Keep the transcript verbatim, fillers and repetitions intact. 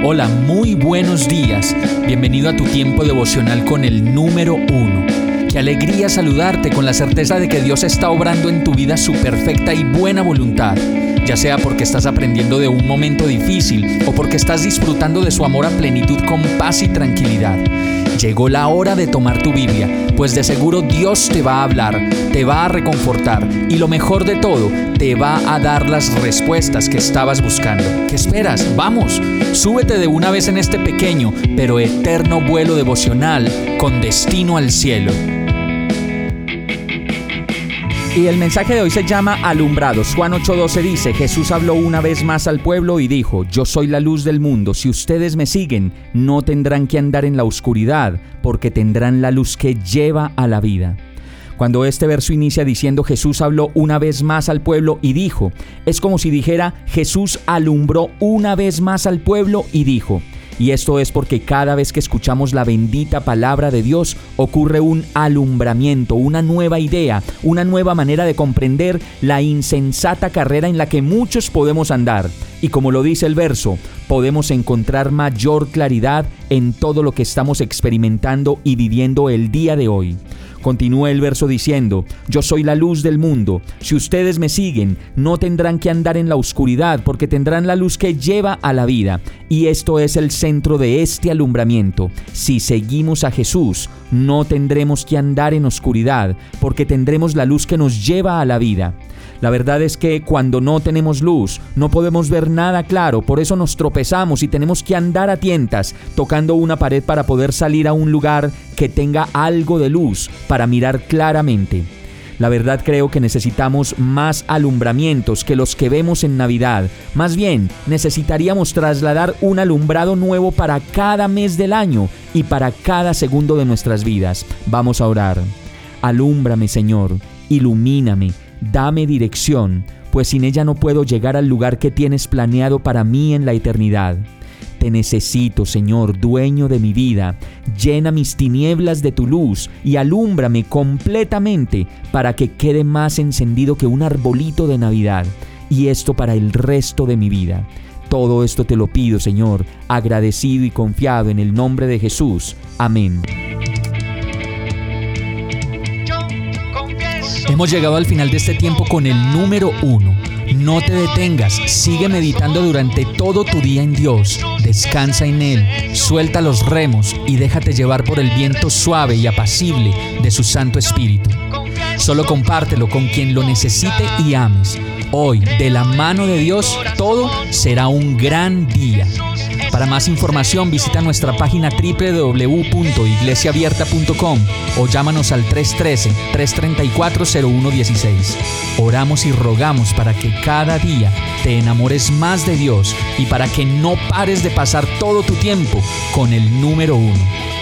Hola, muy buenos días. Bienvenido a tu tiempo devocional con el número uno. Qué alegría saludarte con la certeza de que Dios está obrando en tu vida su perfecta y buena voluntad, ya sea porque estás aprendiendo de un momento difícil o porque estás disfrutando de su amor a plenitud con paz y tranquilidad. Llegó la hora de tomar tu Biblia, pues de seguro Dios te va a hablar, te va a reconfortar y lo mejor de todo, te va a dar las respuestas que estabas buscando. ¿Qué esperas? ¡Vamos! Súbete de una vez en este pequeño pero eterno vuelo devocional con destino al cielo. Y el mensaje de hoy se llama Alumbrados. Juan ocho doce dice: Jesús habló una vez más al pueblo y dijo: Yo soy la luz del mundo. Si ustedes me siguen, no tendrán que andar en la oscuridad, porque tendrán la luz que lleva a la vida. Cuando este verso inicia diciendo Jesús habló una vez más al pueblo y dijo, es como si dijera Jesús alumbró una vez más al pueblo y dijo. Y esto es porque cada vez que escuchamos la bendita palabra de Dios ocurre un alumbramiento, una nueva idea, una nueva manera de comprender la insensata carrera en la que muchos podemos andar. Y como lo dice el verso, podemos encontrar mayor claridad en todo lo que estamos experimentando y viviendo el día de hoy. Continúa el verso diciendo, yo soy la luz del mundo. Si ustedes me siguen, no tendrán que andar en la oscuridad, porque tendrán la luz que lleva a la vida. Y esto es el centro de este alumbramiento. Si seguimos a Jesús, no tendremos que andar en oscuridad, porque tendremos la luz que nos lleva a la vida. La verdad es que cuando no tenemos luz, no podemos ver nada claro, por eso nos tropezamos y tenemos que andar a tientas, tocando una pared para poder salir a un lugar que tenga algo de luz para mirar claramente. La verdad creo que necesitamos más alumbramientos que los que vemos en Navidad. Más bien, necesitaríamos trasladar un alumbrado nuevo para cada mes del año y para cada segundo de nuestras vidas. Vamos a orar. Alúmbrame, Señor, ilumíname. Dame dirección, pues sin ella no puedo llegar al lugar que tienes planeado para mí en la eternidad. Te necesito, Señor, dueño de mi vida. Llena mis tinieblas de tu luz y alúmbrame completamente para que quede más encendido que un arbolito de Navidad. Y esto para el resto de mi vida. Todo esto te lo pido, Señor, agradecido y confiado en el nombre de Jesús. Amén. Hemos llegado al final de este tiempo con el número uno. No te detengas, sigue meditando durante todo tu día en Dios. Descansa en Él, suelta los remos y déjate llevar por el viento suave y apacible de su Santo Espíritu. Solo compártelo con quien lo necesite y ames. Hoy, de la mano de Dios, todo será un gran día. Para más información visita nuestra página doble u doble u doble u punto iglesia abierta punto com o llámanos al tres uno tres, tres tres cuatro, cero uno uno seis. Oramos y rogamos para que cada día te enamores más de Dios y para que no pares de pasar todo tu tiempo con el número uno.